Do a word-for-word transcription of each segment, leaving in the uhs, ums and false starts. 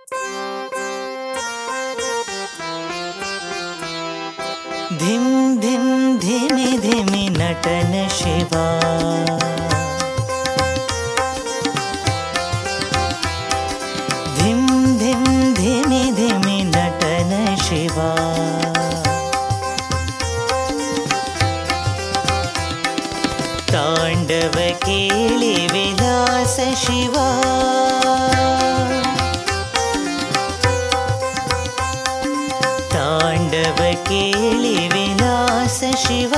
ಧಿಂ ಧಿಂ ಧಿಮಿ ಧಿಮಿ ನಟನ ಶಿವ. ಧಿಂ ಧಿಂ ಧಿಮಿ ಧಿಮಿ ನಟನ ಶಿವ. ತಾಂಡವ ಕೇಳಿ ವಿಲಾಸ ಶಿವ. ತಾಂಡವ ಕೇಳಿ ವಿಲಾಸ ಶಿವ.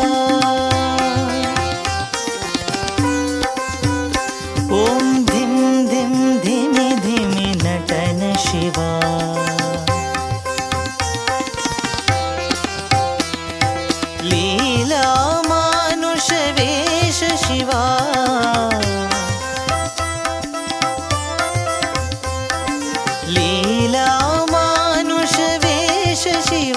ಓಂ ಧಿಂ ಧಿಂ ಧಿಮಿ ಧಿಮಿ ನಟನ ಶಿವ. ಲೀಲಾ ಮಾನುಷ ವೇಷ ಶಿವ. ಲೀಲಾ ಮಾನುಷ ವೇಷ ಶಿವ.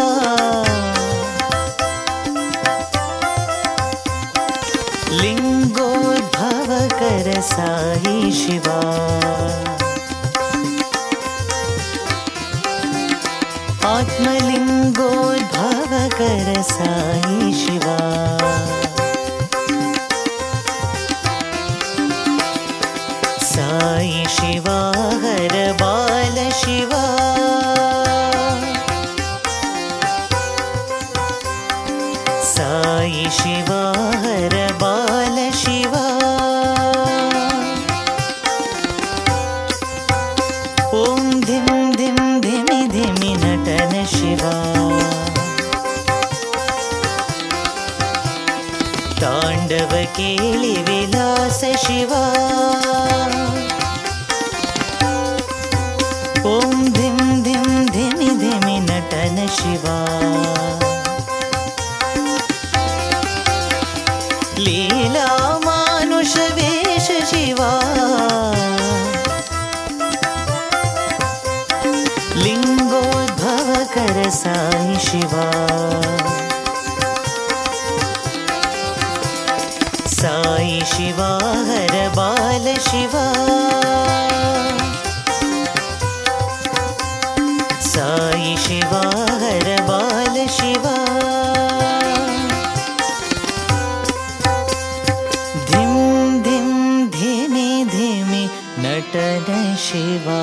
ಲಿಂಗೋದ್ಭವಕರ ಸಾಯಿ ಶಿವ. ಆತ್ಮಲಿಂಗೋದ್ಭವಕರ ಸಾಯಿ ಶಿವ. ಸಾಯಿ ಶಿವ ಹರ ಬಾಲ ಶಿವ. ಸಾಯಿ ಶಿವ ಹರ ಬಾಲ ಶಿವ. ಓಂ ಧಿಂ ಧಿಂ ಧಿಮಿ ಧಿಮಿ ನಟನ ಶಿವ. ತಾಂಡವ ಕೇಳಿ ವಿಲಾಸ ಶಿವ. ಓಂ ಧಿಂ ಧಿಂ ಧಿಮಿ ಧಿಮಿ ನಟನ ಶಿವ. ಲೀಲಾ ಮಾನುಷ ವೇಷ ಶಿವ. ಲಿಂಗೋದ್ಭವಕರ ಸಾಯಿ ಶಿವ. ಸಾಯಿ ಶಿವ ಹರ ಬಾಲ ಶಿವ. ಸಾಯಿ ಶಿವ ಹರ ಬಾಲ ಶಿವ. ಧಿಂ ಧಿಂ ಧಿಮಿ ಧಿಮಿ ನಟನ ಶಿವ.